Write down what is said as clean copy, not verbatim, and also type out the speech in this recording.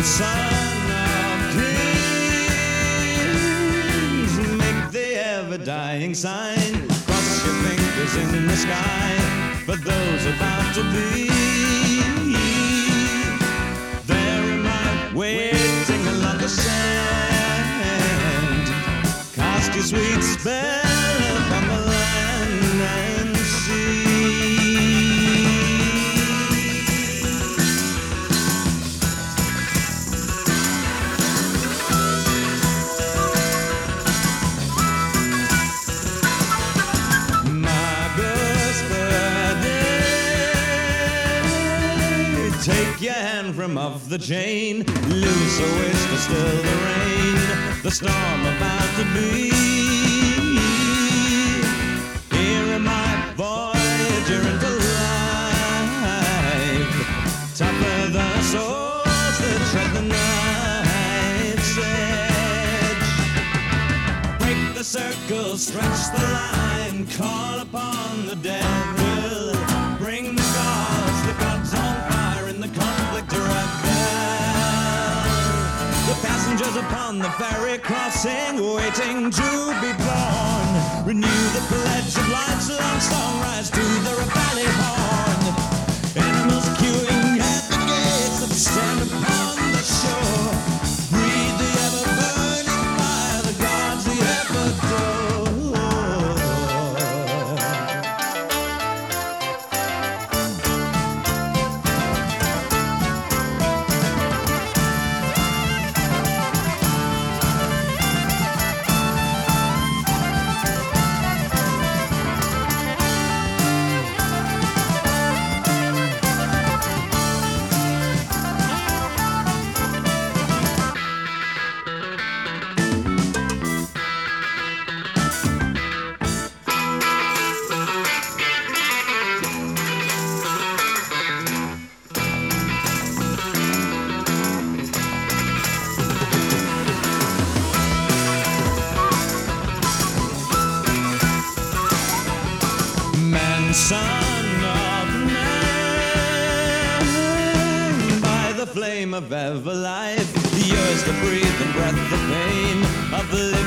Son of kings, make the ever-dying sign. Cross your fingers in the sky for those about to be. There am I, waiting along the sand. Cast your sweet spell upon the land and sea. Take your hand from off the chain, loose a whisper, still the rain, the storm about to be. Here am I, voyager into life, tougher the souls that tread the night's edge. Break the circle, stretch the line, call upon the devil, bring the gods on fire in the conflict to rebel. The passengers upon the ferry crossing, waiting to be born. Renew the pledge of life's long song, rise to the valley horn. Animals queuing at the gates that stand upon the shore. Breathe the ever-burning fire, the gods the ever-adore. Son of man, by the flame of ever life, yours the breath and breath, the pain of the living.